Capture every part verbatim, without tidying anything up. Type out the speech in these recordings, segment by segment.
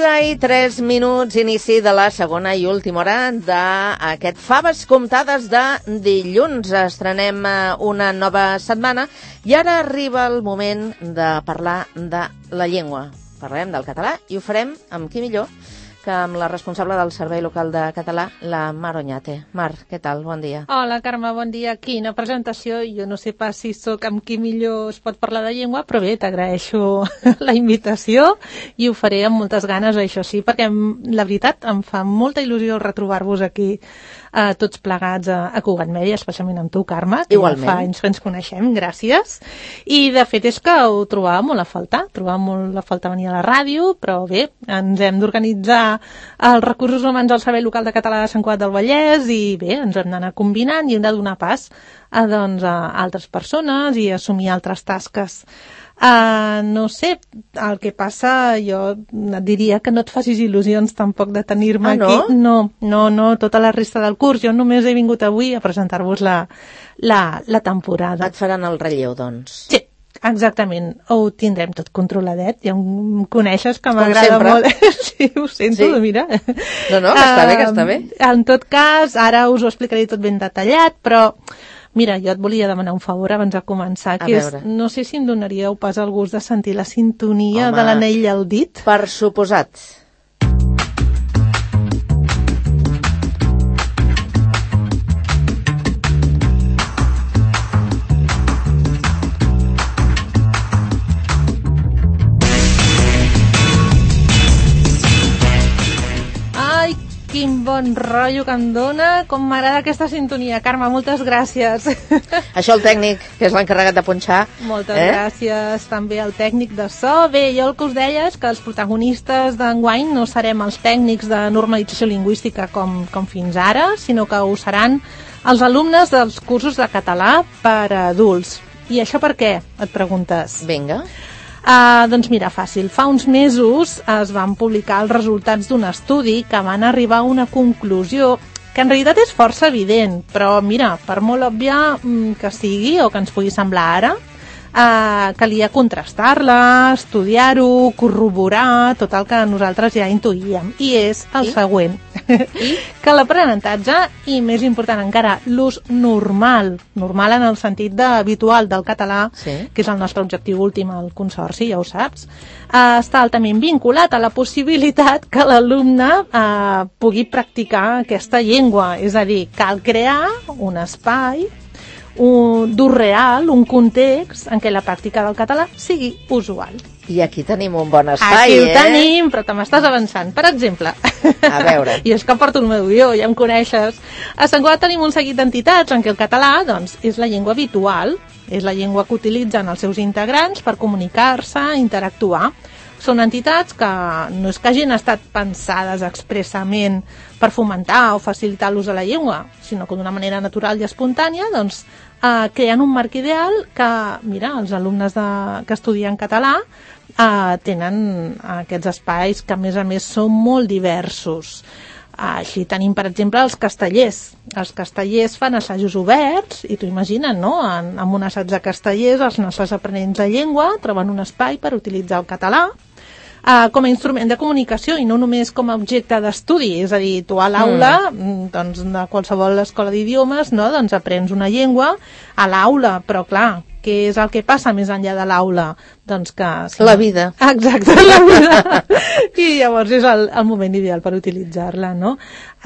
onze i tres minuts, inici de la segona i última hora d'aquest Faves Comptades de dilluns. Estrenem una nova setmana i ara arriba el moment de parlar de la llengua. Parlarem del català i ho farem amb qui millor que amb la responsable del Servei Local de Català, la Mar Oñate. Mar, què tal? Bon dia. Hola, Carme, bon dia. Quina presentació. Jo no sé pas si sóc amb qui millor es pot parlar de llengua, però bé, t'agraeixo la invitació i ho faré amb moltes ganes, això sí, perquè la veritat em fa molta il·lusió retrobar-vos aquí eh, tots plegats a, a Cugat Mèdia, especialment amb tu, Carme, que igualment. Ja fa anys que ens coneixem, gràcies. I de fet és que ho trobava molt a faltar, trobava molt a faltar venir a la ràdio, però bé, ens hem d'organitzar els recursos humans al Servei Local de Català de Sant Cugat del Vallès i bé, ens hem d'anar combinant i hem de donar pas a, doncs, a altres persones i assumir altres tasques. Uh, no sé, el que passa, jo et diria que no et facis il·lusions tampoc de tenir-me ah, no? aquí. No, no, no, tota la resta del curs. Jo només he vingut avui a presentar-vos la, la, la temporada. Et faran el relleu, doncs. Sí. Exactament, ho tindrem tot controladet, ja em coneixes que m'agrada molt. Sí, ho sento, sí. Mira. No, no, que està bé, que està bé. En tot cas, ara us ho explicaré tot ben detallat, però mira, jo et volia demanar un favor abans de començar, que és, no sé si em donaríeu pas el gust de sentir la sintonia Home, de l'anell al dit. Per suposat. Quin bon rotllo que em dona, com m'agrada aquesta sintonia. Carme, moltes gràcies. Això el tècnic, que és l'encarregat de punxar. Moltes eh? gràcies també al tècnic de so. Bé, jo el que us deia és que els protagonistes d'enguany no serem els tècnics de normalització lingüística com, com fins ara, sinó que ho seran els alumnes dels cursos de català per a adults. I això per què, et preguntes? Vinga. Uh, doncs mira, fàcil. Fa uns mesos es van publicar els resultats d'un estudi que van arribar a una conclusió que en realitat és força evident, però mira, per molt òbvia que sigui o que ens pugui semblar ara, uh, calia contrastar-la, estudiar-ho, corroborar, tot el que nosaltres ja intuïem. I és el I? següent. I? Que l'aprenentatge, i més important encara, l'ús normal, normal en el sentit d'habitual del català, sí. que és el nostre objectiu últim al Consorci, ja ho saps, eh, està altament vinculat a la possibilitat que l'alumne eh, pugui practicar aquesta llengua. És a dir, cal crear un espai un d'ús real, un context en què la pràctica del català sigui usual. I aquí tenim un bon espai, aquí ho eh? tenim, però te m'estàs avançant. Per exemple, a veure. I és que porto el meu guió, ja em coneixes. A Sant Cugat tenim un seguit d'entitats en què el català doncs, és la llengua habitual, és la llengua que utilitzen els seus integrants per comunicar-se, interactuar. Són entitats que no és que hagin estat pensades expressament per fomentar o facilitar l'ús de la llengua, sinó que d'una manera natural i espontània doncs, eh, creen un marc ideal que, mira, els alumnes de, que estudien català eh, tenen aquests espais que a més a més són molt diversos. Així tenim, per exemple, els castellers. Els castellers fan assajos oberts i t'ho imagines, no? En, en un assaig de castellers els nostres aprenents de llengua troben un espai per utilitzar el català Uh, com a instrument de comunicació i no només com a objecte d'estudi, és a dir, tu a l'aula, mm. doncs, de qualsevol escola d'idiomes, no? Doncs aprens una llengua a l'aula, però clar, què és el que passa més enllà de l'aula? Doncs que... Si la vida. Exacte, la vida. I llavors és el, el moment ideal per utilitzar-la, no?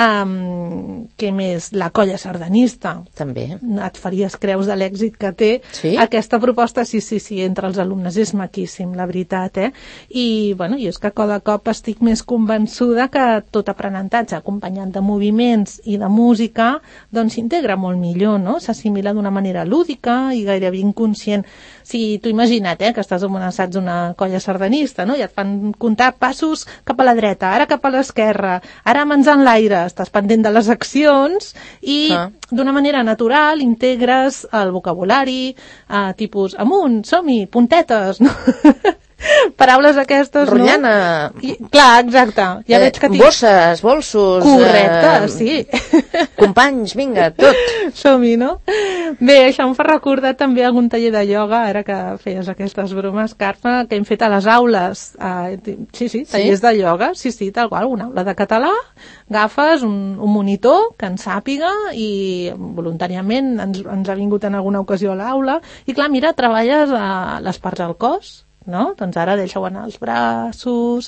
Um, què més? La colla sardanista. També. Et faries creus de l'èxit que té. Sí? Aquesta proposta, sí, sí, sí, entre els alumnes és maquíssim, la veritat, eh? I, bueno, jo és que cada cop estic més convençuda que tot aprenentatge acompanyat de moviments i de música, doncs s'integra molt millor, no? S'assimila d'una manera lúdica i gairebé inconscient. Si tu imagina't, eh, que estàs en un assaig d'una colla sardanista, no? I et fan comptar passos cap a la dreta, ara cap a l'esquerra, ara mans en l'aire, estàs pendent de les accions i ah. d'una manera natural integres el vocabulari, eh, tipus amunt, som-hi, puntetes, no? Paraules aquestes, Rotllana. No? I, clar, exacte. Ja eh, veig que tinc... Bosses, bolsos... Correcte, eh, sí. Companys, vinga, tot. Som-hi, no? Bé, això em fa recordar també algun taller de ioga, ara que feies aquestes bromes, Carme, que hem fet a les aules. Eh, sí, sí, tallers sí? de ioga, sí, sí, tal qual, una aula de català, agafes un, un monitor que en sàpiga i voluntàriament ens, ens ha vingut en alguna ocasió a l'aula i clar, mira, treballes a les parts del cos, no? Doncs ara deixa-ho anar els braços,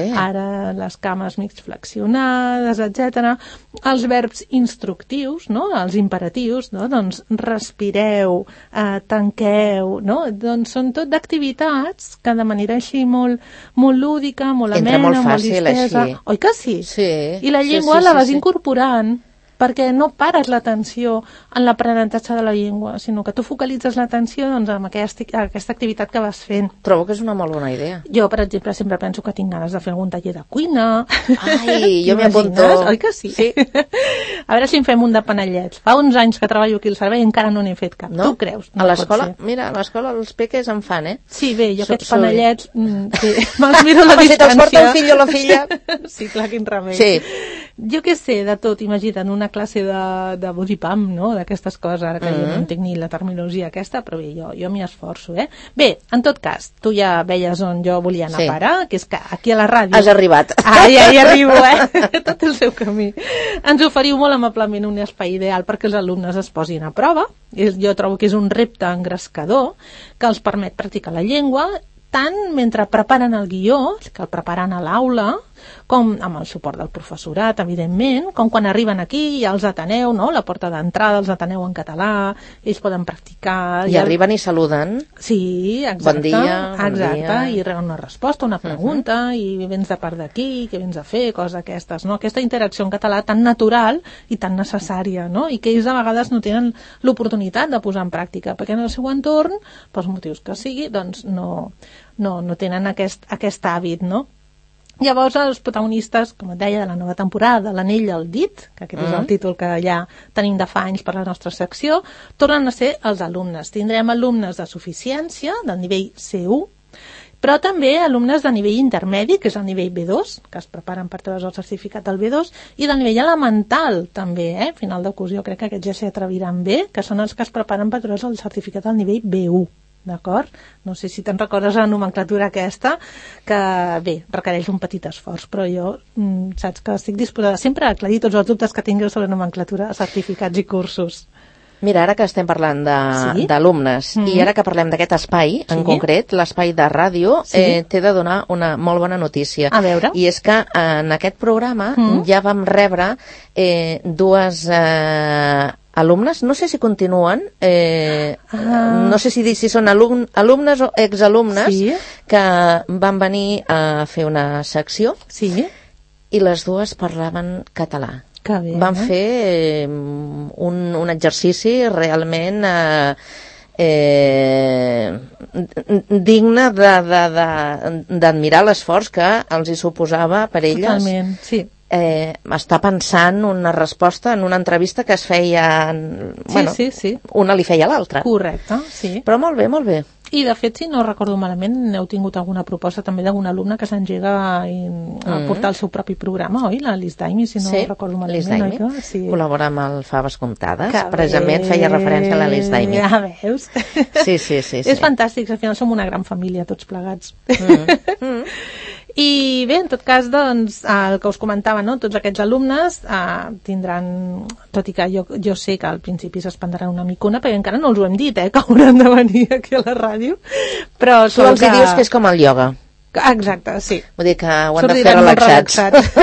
ara les cames mig flexionades, etcètera. Els verbs instructius, no? Els imperatius, no? Doncs respireu, eh, tanqueu, no? Doncs són tot d'activitats que de manera així molt, molt lúdica, molt amena, molt, fàcil, molt distesa. Així. Oi que sí? Sí. I la llengua sí, sí, la vas sí, sí. incorporant, perquè no pares l'atenció en l'aprenentatge de la llengua, sinó que tu focalitzes l'atenció doncs, en aquesta, aquesta activitat que vas fent. Trobo que és una molt bona idea. Jo, per exemple, sempre penso que tinc ganes de fer algun taller de cuina. Ai, jo m'hi apunto. Oi que sí? Sí. A veure si en fem un de panellets. Fa uns anys que treballo aquí al servei i encara no n'he fet cap. No? Tu creus? No a l'escola, mira, a l'escola els peques en fan, eh? Sí, bé, jo aquests panellets, mm, sí, me'ls miro a la Home, distància. si te'ls porta el fill o la filla. Sí, clar, quin remei. Sí. Jo què sé, de tot, imagina't, una classe de, de body pump, no?, d'aquestes coses, ara que mm-hmm. jo no entenc ni la terminologia aquesta, però bé, jo, jo m'hi esforço, eh? Bé, en tot cas, tu ja veies on jo volia anar sí. a parar, que és que aquí a la ràdio... Has arribat. Ah, ja hi arribo, eh? Tot el seu camí. Ens oferiu molt amablement un espai ideal perquè els alumnes es posin a prova. Jo trobo que és un repte engrescador que els permet practicar la llengua, tant mentre preparen el guió, que el preparen a l'aula, com amb el suport del professorat, evidentment, com quan arriben aquí ja els ateneu, no?, la porta d'entrada els ateneu en català, ells poden practicar... I ja... arriben i saluden. Sí, exacte. Bon dia, bon exacte, dia. I reben una resposta, una pregunta, uh-huh. i vens de part d'aquí, què vens a fer, coses d'aquestes, no? Aquesta interacció en català tan natural i tan necessària, no?, i que ells a vegades no tenen l'oportunitat de posar en pràctica, perquè en el seu entorn, pels motius que sigui, doncs no, no, no tenen aquest, aquest hàbit, no? Llavors els protagonistes, com et deia, de la nova temporada de l'Anell al dit, que aquest mm. és el títol que ja tenim de fa anys per la nostra secció, tornen a ser els alumnes. Tindrem alumnes de suficiència, del nivell C u, però també alumnes de nivell intermedi, que és el nivell B dos, que es preparen per treure's el certificat del B dos, i del nivell elemental també, eh? Final de curs, jo crec que aquests ja s'hi atreviran bé, que són els que es preparen per treure's el certificat del nivell B u. D'acord? No sé si te'n recordes la nomenclatura aquesta, que bé, requereix un petit esforç, però jo mm, saps que estic disposada sempre a aclarir tots els dubtes que tingueu sobre nomenclatura, certificats i cursos. Mira, ara que estem parlant d'alumnes sí? mm-hmm. i ara que parlem d'aquest espai, sí? en concret, l'espai de ràdio, sí? eh, t'he de donar una molt bona notícia. A veure. I és que en aquest programa mm-hmm. ja vam rebre eh, dues... Eh, alumnes, no sé si continuen, eh, ah. no sé si dir si són alum, alumnes o exalumnes sí. que van venir a fer una secció sí. i les dues parlaven català. Que bé, van eh? fer eh, un, un exercici realment eh, eh, digne d'admirar l'esforç que els hi suposava per elles. Totalment, sí. Eh, està pensant una resposta en una entrevista que es feia en, sí, bueno, sí, sí. una li feia a l'altra. Correcte, sí. Però molt bé, molt bé. I de fet, si no recordo malament, heu tingut alguna proposta també d'algun alumne que s'engega a, a mm. portar el seu propi programa, oi? La Liz Daimi, si no sí, recordo malament. Liz Daimi, oi? Sí. Col·labora amb el Faves Comptades, que precisament bé. Feia referència a la Liz Daimi. Ja veus? Sí, sí, sí. sí. És fantàstic, al final som una gran família, tots plegats. Mm. Mm. I bé, en tot cas, doncs, el que us comentava, no? Tots aquests alumnes eh, tindran, tot i que jo, jo sé que al principi s'espandran una micona, perquè encara no els ho hem dit, eh, que hauran de venir aquí a la ràdio, però... Tu els que... dius que és com el ioga. Exacte, sí. Vull dir que ho han de fer relaxats.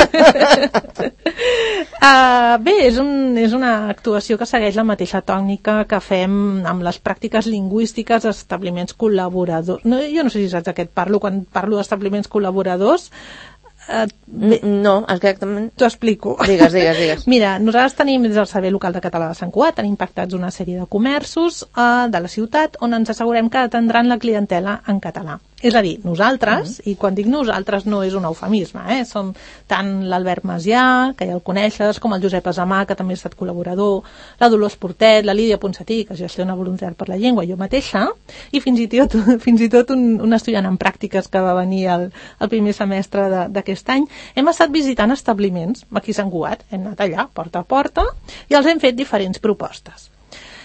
uh, bé, és, un, és una actuació que segueix la mateixa tònica que fem amb les pràctiques lingüístiques d'establiments col·laboradors. No, jo no sé si saps de què et parlo quan parlo d'establiments col·laboradors. Uh, bé, no, exactament. T'ho explico. Digues, digues, digues. Mira, nosaltres tenim des del Servei Local de Català de Sant Cugat, tenim pactats una sèrie de comerços uh, de la ciutat on ens assegurem que atendran la clientela en català. És a dir, nosaltres, mm. i quan dic nosaltres no és un eufemisme, eh? Som tant l'Albert Macià, que ja el coneixes, com el Josep Asamà, que també ha estat col·laborador, la Dolors Portet, la Lídia Ponsatí, que gestiona Voluntariat per la Llengua, jo mateixa, i fins i tot, fins i tot un, un estudiant en pràctiques que va venir el, el primer semestre d'aquest any. Hem estat visitant establiments aquí a Sant Cugat, hem anat allà, porta a porta, i els hem fet diferents propostes.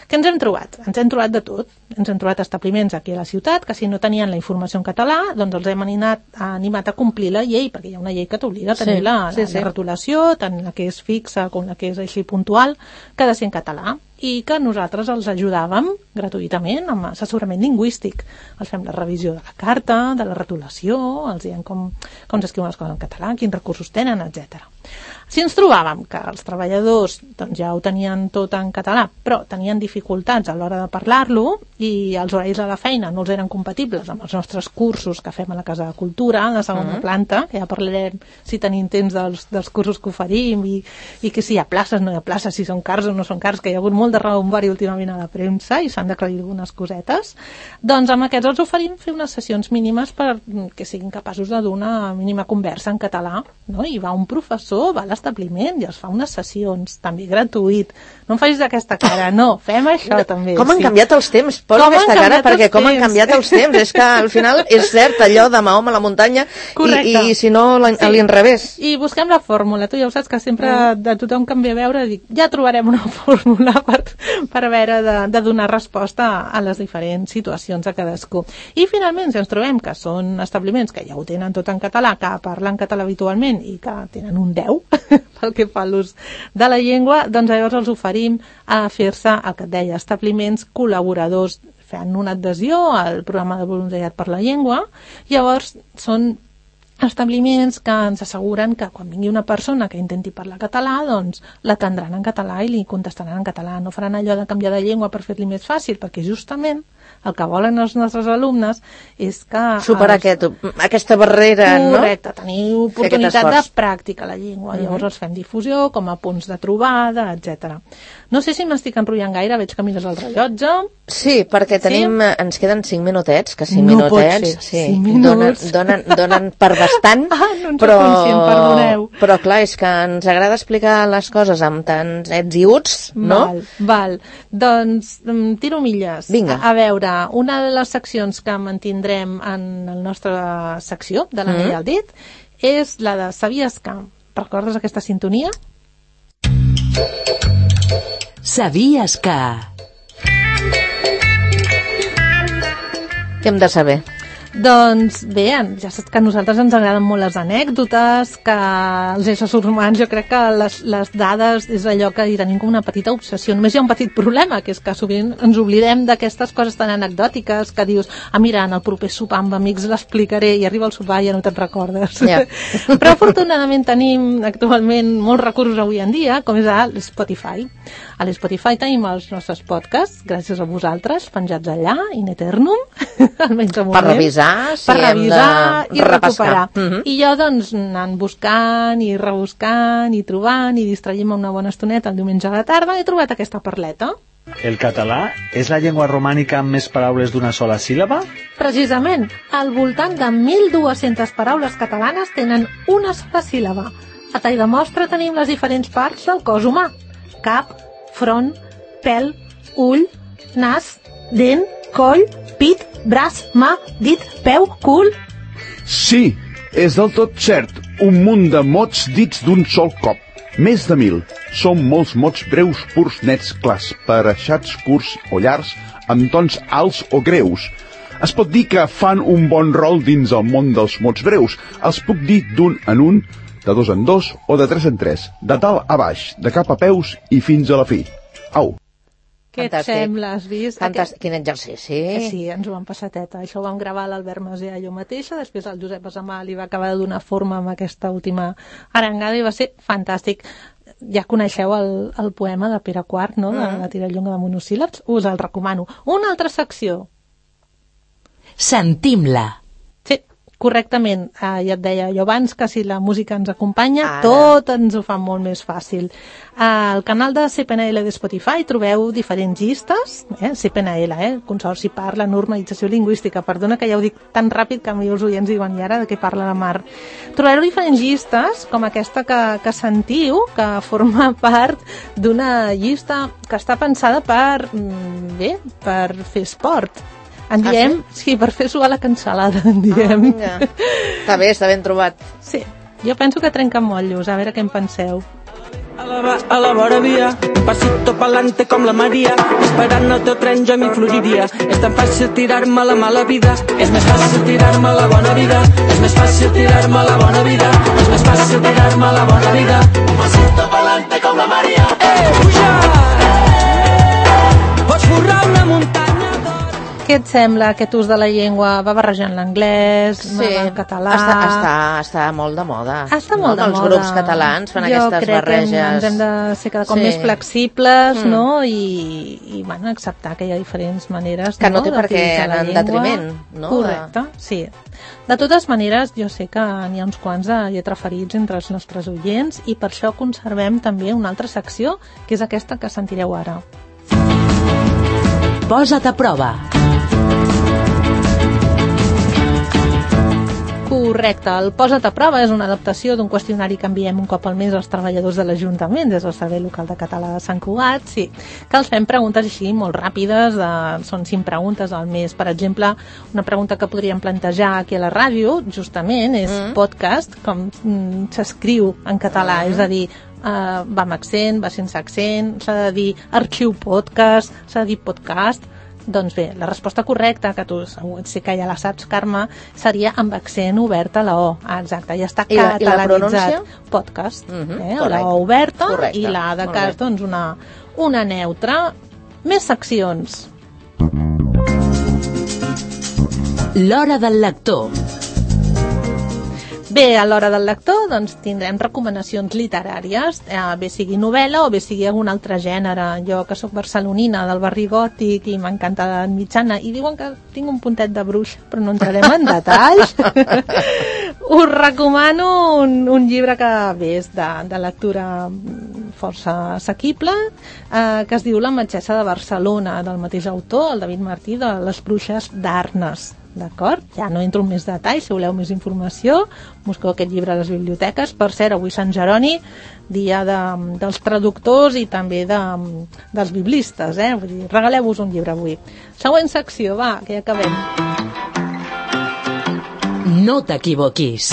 Què ens hem trobat? Ens hem trobat de tot. Ens hem trobat establiments aquí a la ciutat que si no tenien la informació en català, doncs els hem animat, animat a complir la llei, perquè hi ha una llei que t'obliga a tenir sí, la, la, sí, sí. la retolació, tant la que és fixa com la que és així puntual, que ha de ser en català, i que nosaltres els ajudàvem gratuïtament amb assessorament lingüístic. Els fem la revisió de la carta, de la retolació, els diem com, com s'escriuen les coses en català, quins recursos tenen, etcètera. Si ens trobàvem que els treballadors doncs, ja ho tenien tot en català, però tenien dificultats a l'hora de parlar-lo i els horaris de la feina no els eren compatibles amb els nostres cursos que fem a la Casa de Cultura, a la segona uh-huh. planta, que ja parlarem si tenim temps dels, dels cursos que oferim i, i que si hi ha places, no hi ha places, si són cars o no són cars, que hi ha hagut molt de rebombori últimament a la premsa i s'han d'aclarir algunes cosetes. Doncs amb aquests els oferim fer unes sessions mínimes per que siguin capaços de donar una mínima conversa en català, no? I va un professor, va a l'establiment i els fa unes sessions, també gratuït. No em facis aquesta cara, no, fem això també. Com han sí. canviat els temps? Posa aquesta cara perquè com han canviat els temps. És que al final és cert allò de Mahoma a la muntanya i, i si no a sí. l'inrevés. I busquem la fórmula. Tu ja ho saps que sempre mm. de tothom que em ve a veure dic, ja trobarem una fórmula per, per veure de, de donar resposta a les diferents situacions de cadascú. I finalment, si ens trobem que són establiments que ja ho tenen tot en català, que parlen català habitualment i que tenen un deu pel que fa a l'ús de la llengua, doncs llavors els oferim a fer-se, el que et deia, establiments col·laboradors fent una adhesió al programa de voluntariat per la llengua. Llavors són establiments que ens asseguren que quan vingui una persona que intenti parlar català, doncs l'atendran en català i li contestaran en català. No faran allò de canviar de llengua per fer-li més fàcil, perquè justament el que volen els nostres alumnes és que... Superar els... aquest, aquesta barrera, Correcte, no? Correcte, tenir oportunitat de pràctica a la llengua. Mm-hmm. Llavors els fem difusió com a punts de trobada, etcètera. No sé si m'estic enrotllant gaire, veig que mires el rellotge. Sí, perquè tenim, sí? ens queden cinc minutets, que cinc no minutets sí, cinc donen, donen, donen per bastant, ah, no però, perdoneu. però clar, és que ens agrada explicar les coses amb tants ets i uts, no? Val, val. Doncs tiro milles. Vinga. A veure, una de les seccions que mantindrem en la nostra secció de la Mireia al dit és la de Sabies que. Recordes aquesta sintonia? Sabies que... Què hem de saber? Doncs bé, ja saps que a nosaltres ens agraden molt les anècdotes, que els éssers humans, jo crec que les, les dades és allò que hi tenim com una petita obsessió. Només hi ha un petit problema, que és que sovint ens oblidem d'aquestes coses tan anecdòtiques que dius, ah mira, en el proper sopar amb amics l'explicaré, i arriba el sopar i ja no te'n recordes. Yeah. Però afortunadament tenim actualment molts recursos avui en dia, com és a l'Spotify. A l'Spotify tenim els nostres podcasts, gràcies a vosaltres, penjats allà, in eternum, almenys a moment. Per revisar, sí, per revisar i repescar. recuperar. Uh-huh. I jo, doncs, anant buscant i rebuscant i trobant i distraient-me una bona estoneta el diumenge a la tarda, he trobat aquesta perleta. El català és la llengua romànica amb més paraules d'una sola síl·laba? Precisament, al voltant de mil dues-centes paraules catalanes tenen una sola síl·laba. A tall de mostra tenim les diferents parts del cos humà. Cap, front, pèl, ull, nas, dent, coll, pit, braç, mà, dit, peu, cul... Sí, és del tot cert. Un munt de mots dits d'un sol cop. Més de mil. Són molts mots breus, purs, nets, clars, pareixats, curts o llargs, amb tons alts o greus. Es pot dir que fan un bon rol dins el món dels mots breus. Els puc dir d'un en un, de dos en dos o de tres en tres, de dalt a baix, de cap a peus i fins a la fi. Au! Què et sembla? Has vist? Fantàstic, quin exercici. Sí, ens ho vam passar teta. Això ho vam gravar l'Albert Masia i jo mateixa, després el Josep Asamà li va acabar de donar forma amb aquesta última arengada i va ser fantàstic. Ja coneixeu el, el poema de Pere quart, no?, de la tirallonga de monosíl·labs? Us el recomano. Una altra secció. Sentim-la. Sí, correctament. Eh, ja et deia jo abans que si la música ens acompanya, Ara. tot ens ho fa molt més fàcil. Al canal de C P N L de Spotify trobeu diferents llistes, eh? C P N L, eh? Consorci per la Normalització Lingüística. Perdona que ja ho dic tan ràpid que a mi els oients diuen i ara de què parla la Mar. Trobareu diferents llistes, com aquesta que, que sentiu, que forma part d'una llista que està pensada per, bé, per fer esport. En diem, ah, sí? sí, per fer suar la cansalada, en diem. Ah, està bé, està ben trobat. Sí, jo penso que trenca motllos, a veure què en penseu. A la, a la vora via, pasito pa'lante com la Maria, esperant el teu tren jo m'hi flugiria. És tan fàcil tirar-me la mala vida, és més fàcil tirar-me la bona vida, és més fàcil tirar-me la bona vida, és més fàcil tirar-me la bona vida. Pasito pa'lante com la Maria. Eh, puja! Pots forrar una muntanya. Què et sembla aquest ús de la llengua? Va barrejant l'anglès, Sí, el català... està, està, està molt de moda. Està molt no? de Els moda. grups catalans fan jo aquestes crec barreges. que ens hem de ser cada cop Sí. més flexibles, Mm. no? I, i bueno, acceptar que hi ha diferents maneres, Que no té per què d'utilitzar la anar en llengua. detriment, no? Correcte, sí. De totes maneres, jo sé que n'hi ha uns quants de lletraferits entre els nostres oients i per això conservem també una altra secció, que és aquesta que sentireu ara. Posa't a prova. Correcte, el Posa't a prova és una adaptació d'un qüestionari que enviem un cop al mes als treballadors de l'Ajuntament des del Servei Local de Català de Sant Cugat, sí, que els fem preguntes així molt ràpides, de, són cinc preguntes al mes. Per exemple, una pregunta que podríem plantejar aquí a la ràdio, justament, és mm. podcast, com mm, s'escriu en català, mm. és a dir, uh, va amb accent, va sense accent, s'ha de dir arxiu podcast, s'ha de dir podcast. Doncs bé, la resposta correcta, que tu segur, sé que ja la saps, Carme, seria amb accent obert a la O. Ah, exacte, ja està I la- i la catalanitzat. pronúncia? Podcast, Mhm, eh? correcte. La O oberta Correcte, i la A de molt cas, bé. doncs, una, una neutra. Més seccions. L'hora del lector. Bé, a l'hora del lector doncs, tindrem recomanacions literàries, eh, bé sigui novel·la o bé sigui algun altre gènere. Jo, que sóc barcelonina, del barri gòtic, i m'encanta l'edat mitjana, i diuen que tinc un puntet de bruix, però no entrarem en detalls. Us recomano un, un llibre que bé, és de, de lectura força assequible, eh, que es diu La metgessa de Barcelona, del mateix autor, el David Martí, de Les bruixes d'Arnes. D'acord? Ja no entro en més detalls, si voleu més informació, busqueu aquest llibre a les biblioteques. Per cert, avui Sant Jeroni, dia de, dels traductors i també de, dels biblistes, eh? Vull dir, regaleu-vos un llibre avui. Següent secció, va, que ja acabem. No t'equivoquis.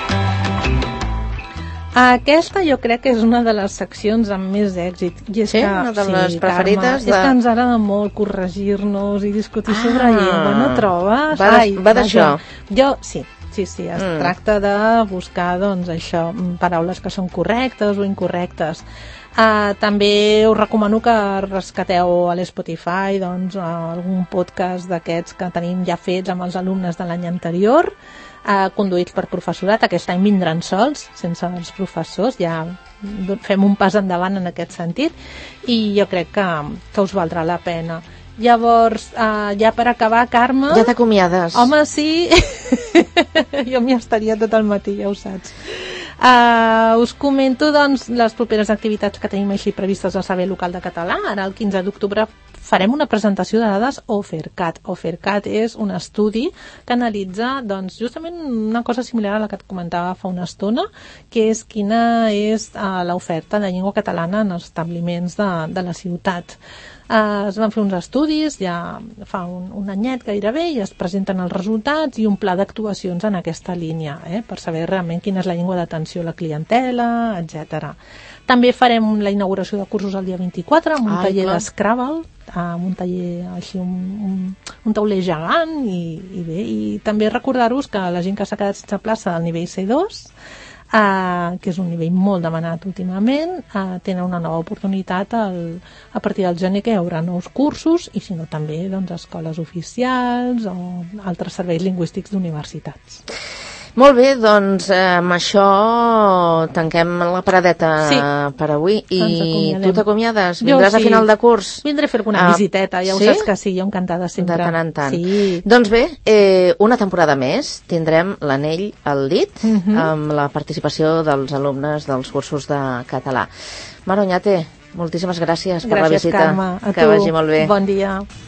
Aquesta jo crec que és una de les seccions amb més èxit. I és Sí? que, Una de les sí, preferides Carme, de- és que ens agrada molt corregir-nos i discutir Ah, sobre llengua, no trobes? va de- Ai, va d'això. Jo, sí, sí, sí, es Mm. tracta de buscar, doncs, això, paraules que són correctes o incorrectes. Uh, també us recomano que rescateu a l'Spotify doncs, algun podcast d'aquests que tenim ja fets amb els alumnes de l'any anterior, uh, conduïts per professorat. Aquest any vindran sols, sense els professors, ja fem un pas endavant en aquest sentit, i jo crec que, que us valdrà la pena. Llavors, uh, ja per acabar, Carme... Ja t'acomiades. Home, sí. Jo m'hi estaria tot el matí, ja ho saps. Uh, us comento doncs, les properes activitats que tenim així previstes al Servei Local de Català. Ara, el quinze d'octubre, farem una presentació de dades OFERCAT. OFERCAT és un estudi que analitza doncs, justament una cosa similar a la que et comentava fa una estona, que és quina és uh, l'oferta de llengua catalana en els establiments de, de la ciutat. Uh, es van fer uns estudis ja fa un, un anyet gairebé i es presenten els resultats i un pla d'actuacions en aquesta línia, eh, per saber realment quina és la llengua d'atenció a la clientela, etcètera. També farem la inauguració de cursos el dia vint-i-quatre amb un Ai, taller clar. d'Scrabble, amb un taller així, un, un, un tauler gegant i, i bé, i també recordar-vos que la gent que s'ha quedat sense plaça del nivell C dos, Uh, que és un nivell molt demanat últimament, uh, tenen una nova oportunitat al, a partir del gener, que hi haurà nous cursos, i si no també doncs, escoles oficials o altres serveis lingüístics d'universitats. Molt bé, doncs eh, amb això tanquem la paradeta Sí. per avui. I Ens acomiadem. tu t'acomiades? Jo Vindràs sí. a final de curs? Vindré a fer alguna Ah, visiteta, ja ho sí? saps que sí, jo encantada sempre. De tant en tant. Sí. Doncs bé, eh, una temporada més tindrem l'anell al dit Mhm. amb la participació dels alumnes dels cursos de català. Mar Oñate, moltíssimes gràcies per la Gràcies, visita. Carme. A que tu. vagi molt bé. Bon dia.